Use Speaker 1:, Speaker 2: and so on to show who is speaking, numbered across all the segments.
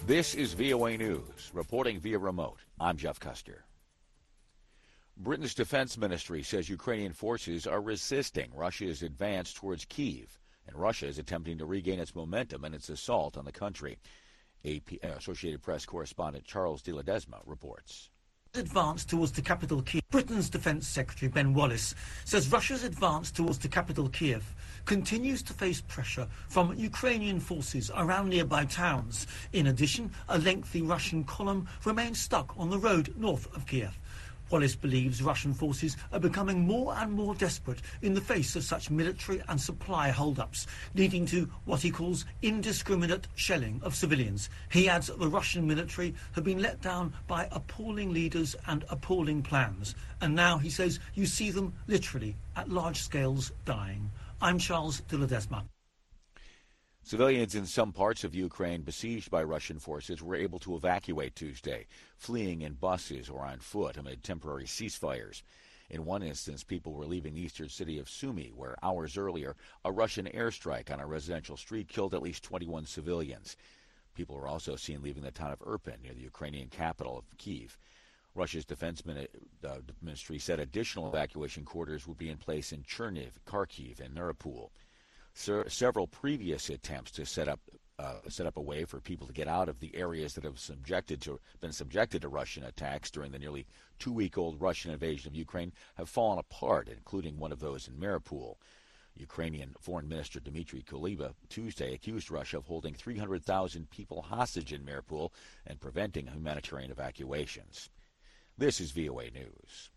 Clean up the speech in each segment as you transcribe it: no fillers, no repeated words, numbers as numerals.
Speaker 1: This is VOA News, reporting via remote. I'm Jeff Custer. Britain's defense ministry says Ukrainian forces are resisting Russia's advance towards Kyiv, and Russia is attempting to regain its momentum in its assault on the country. Associated Press correspondent Charles de Ledesma reports.
Speaker 2: Advance towards the capital Kyiv. Britain's Defence Secretary Ben Wallace says Russia's advance towards the capital Kyiv continues to face pressure from Ukrainian forces around nearby towns. In addition, a lengthy Russian column remains stuck on the road north of Kyiv. Wallace believes Russian forces are becoming more and more desperate in the face of such military and supply hold-ups, leading to what he calls indiscriminate shelling of civilians. He adds that the Russian military have been let down by appalling leaders and appalling plans. And now, he says, you see them literally at large scales dying. I'm Charles de Ledesma.
Speaker 1: Civilians in some parts of Ukraine besieged by Russian forces were able to evacuate Tuesday, fleeing in buses or on foot amid temporary ceasefires. In one instance, people were leaving the eastern city of Sumy, where hours earlier a Russian airstrike on a residential street killed at least 21 civilians. People were also seen leaving the town of Irpin, near the Ukrainian capital of Kyiv. Russia's defense ministry said additional evacuation quarters would be in place in Cherniv, Kharkiv, and Mariupol. Several previous attempts to set up a way for people to get out of the areas that have been subjected to Russian attacks during the nearly 2-week-old Russian invasion of Ukraine have fallen apart, including one of those in Mariupol. Ukrainian Foreign Minister Dmitry Kuleba Tuesday accused Russia of holding 300,000 people hostage in Mariupol and preventing humanitarian evacuations. This is VOA News.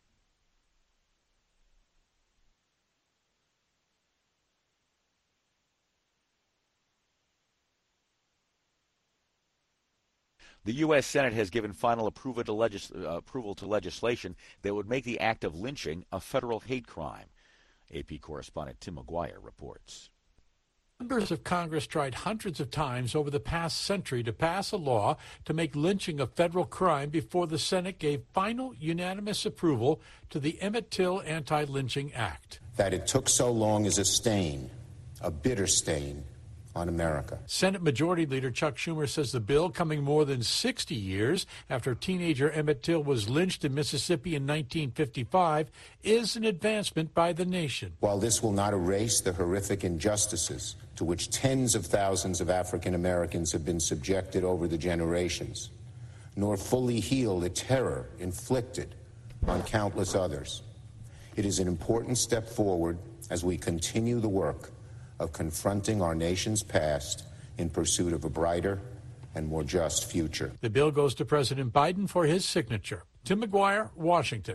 Speaker 1: The U.S. Senate has given final approval to legislation that would make the act of lynching a federal hate crime. AP correspondent Tim McGuire reports.
Speaker 3: Members of Congress tried hundreds of times over the past century to pass a law to make lynching a federal crime before the Senate gave final unanimous approval to the Emmett Till Anti-Lynching Act.
Speaker 4: That it took so long is a stain, a bitter stain, on America.
Speaker 3: Senate Majority Leader Chuck Schumer says the bill, coming more than 60 years after teenager Emmett Till was lynched in Mississippi in 1955, is an advancement by the nation.
Speaker 4: While this will not erase the horrific injustices to which tens of thousands of African Americans have been subjected over the generations, nor fully heal the terror inflicted on countless others, it is an important step forward as we continue the work of confronting our nation's past in pursuit of a brighter and more just future.
Speaker 3: The bill goes to President Biden for his signature. Tim McGuire, Washington.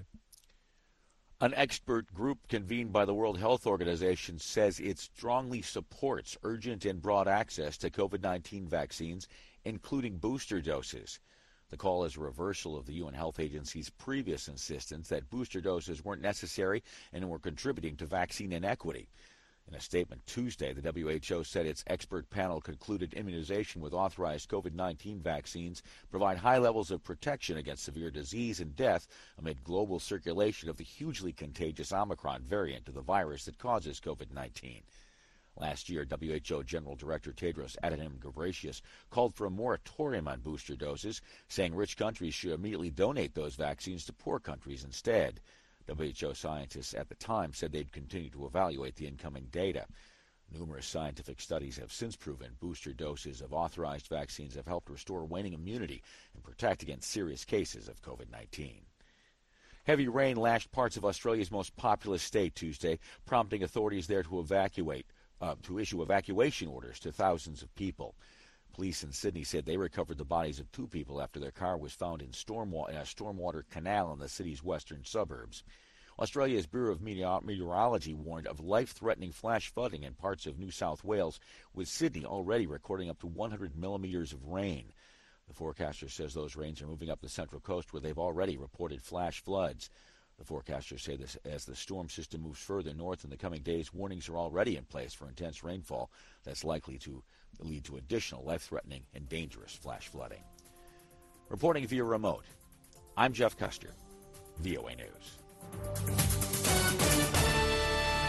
Speaker 1: An expert group convened by the World Health Organization says it strongly supports urgent and broad access to COVID-19 vaccines, including booster doses. The call is a reversal of the UN Health Agency's previous insistence that booster doses weren't necessary and were contributing to vaccine inequity. In a statement Tuesday, the WHO said its expert panel concluded immunization with authorized COVID-19 vaccines provide high levels of protection against severe disease and death amid global circulation of the hugely contagious Omicron variant of the virus that causes COVID-19. Last year, WHO General Director Tedros Adhanom Ghebreyesus called for a moratorium on booster doses, saying rich countries should immediately donate those vaccines to poor countries instead. WHO scientists at the time said they'd continue to evaluate the incoming data. Numerous scientific studies have since proven booster doses of authorized vaccines have helped restore waning immunity and protect against serious cases of COVID-19. Heavy rain lashed parts of Australia's most populous state Tuesday, prompting authorities there to issue evacuation orders to thousands of people. Police in Sydney said they recovered the bodies of 2 people after their car was found in a stormwater canal in the city's western suburbs. Australia's Bureau of Meteorology warned of life-threatening flash flooding in parts of New South Wales, with Sydney already recording up to 100 millimeters of rain. The forecaster says those rains are moving up the Central Coast, where they've already reported flash floods. The forecasters say this as the storm system moves further north in the coming days, warnings are already in place for intense rainfall that's likely to lead to additional life-threatening and dangerous flash flooding. Reporting via remote, I'm Jeff Custer, VOA News.